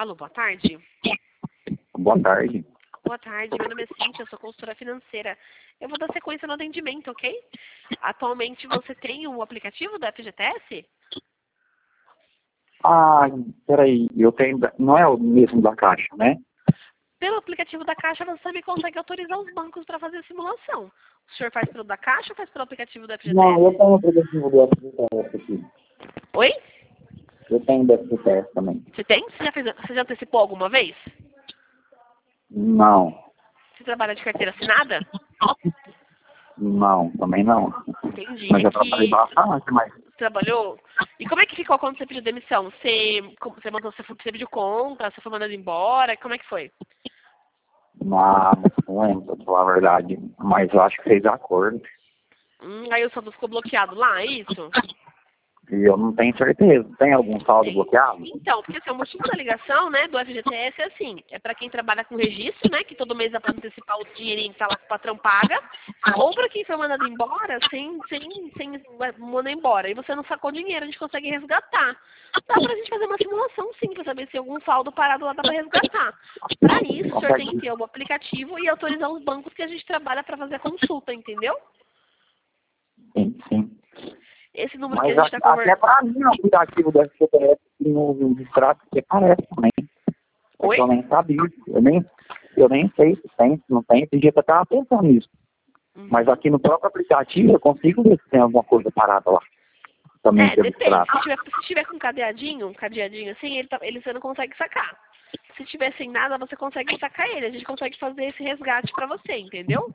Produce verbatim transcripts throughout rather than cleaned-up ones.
Alô, boa tarde. Boa tarde. Boa tarde, meu nome é Cíntia, eu sou consultora financeira. Eu vou dar sequência no atendimento, ok? Atualmente você tem o aplicativo da F G T S? Ah, peraí, eu tenho. da- Não é o mesmo da Caixa, né? Pelo aplicativo da Caixa você também consegue autorizar os bancos para fazer a simulação. O senhor faz pelo da Caixa ou faz pelo aplicativo da F G T S? Não, eu tenho o aplicativo do F G T S aqui. Oi? Eu tenho do F G T S também. Você tem? Você já, fez, você já antecipou alguma vez? Não, Você trabalha de carteira assinada? não, também não. Entendi. Mas É já trabalhei que bastante, mas. trabalhou. E como é que ficou quando você pediu demissão? Você, como- você, mandou, você, foi- você pediu conta? Você foi mandado embora? Como é que foi? Não, não lembro, pra falar a verdade. Mas eu acho que fez acordo. Hum, aí o saldo ficou bloqueado lá, é isso? E eu não tenho certeza. Tem algum saldo Tem. bloqueado? Então, porque assim, o motivo da ligação, né, do F G T S é assim, é para quem trabalha com registro, né, que todo mês dá para antecipar o dinheirinho que tá lá que o patrão paga, ou para quem foi mandado embora sem, sem, sem mandar embora. E você não sacou dinheiro, a gente consegue resgatar. Dá pra gente fazer uma simulação sim, para saber se algum saldo parado lá dá para resgatar. Para isso, o senhor tem que ter o aplicativo e autorizar os bancos que a gente trabalha para fazer a consulta, entendeu? Sim, sim. Esse número que a Mas gente a- está até conversando. pra mim o aplicativo do F G T S que no no distrato que aparece também. É que Oi? eu nem sabia. Eu nem, eu nem sei se tem, se não tem. Esse dia eu tava pensando nisso. Uhum. Mas aqui no próprio aplicativo eu consigo ver se tem alguma coisa parada lá. Também É, pelo depende. extrato. Se tiver, se tiver com cadeadinho, um cadeadinho assim, ele, tá- ele você não consegue sacar. Se tiver sem nada, você consegue sacar ele. A gente consegue fazer esse resgate pra você, entendeu?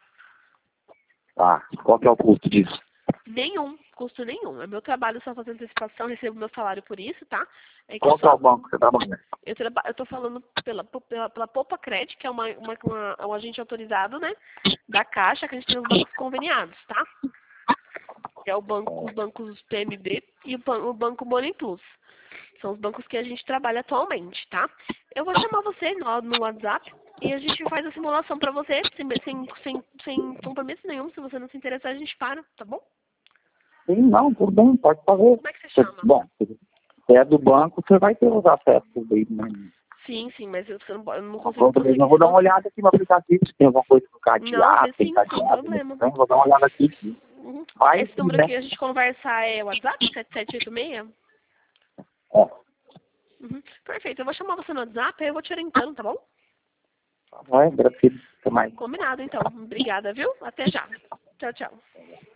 Tá. Qual que é o custo disso? Nenhum, custo nenhum. É meu trabalho só fazer antecipação, recebo meu salário por isso, tá? É que Qual que é só o banco que você trabalha? eu, traba, eu tô falando pela, pela, pela Poupa Credit, que é uma, uma, uma- é um agente autorizado, né? Da Caixa, que a gente tem os bancos conveniados, tá? Que é o banco, os bancos P M B e o, ban- o Banco Money Plus. São os bancos que a gente trabalha atualmente, tá? Eu vou chamar você no, no WhatsApp e a gente faz a simulação pra você, sem, sem, sem, sem compromisso nenhum. Se você não se interessar, a gente para, tá bom? Sim, não, tudo bem, pode fazer. Como é que você Você- chama? Bom, se é do banco, você vai ter os acessos dele, né? Sim, sim, mas eu, você não, eu não Não consigo problema. conseguir. Eu vou Se dar uma você... olhada aqui no aplicativo, se tem alguma coisa com Não, vê cadeado, tem sim, sem cadeado, né? problema. Vou dar uma olhada aqui. Uhum. Vai Esse sim, número né? aqui a gente conversar é o WhatsApp, sete sete oito seis? É. Uhum. Perfeito, eu vou chamar você no WhatsApp e eu vou te orientando, tá bom? Vai, agradecido. Até mais. Combinado, então. Obrigada, viu? Até já. Tchau, tchau.